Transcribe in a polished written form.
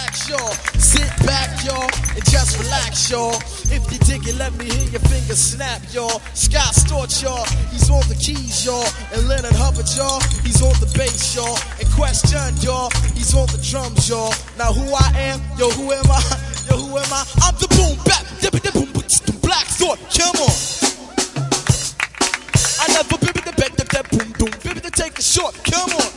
wax, y'all. Sit back, y'all, and just relax, y'all. If you dig it, let me hear your fingers snap, y'all. Scott Storch, y'all, he's on the keys, y'all. And Leonard Hubbard, y'all, he's on the bass, y'all. And Question, y'all, he's on the drums, y'all. Now who I am, yo, who am I? Yo, who am I? I'm the boom bap, dippy the boom, Black Thought, come on. I never bibby the bed, that boom boom, bibby to take a short, come on.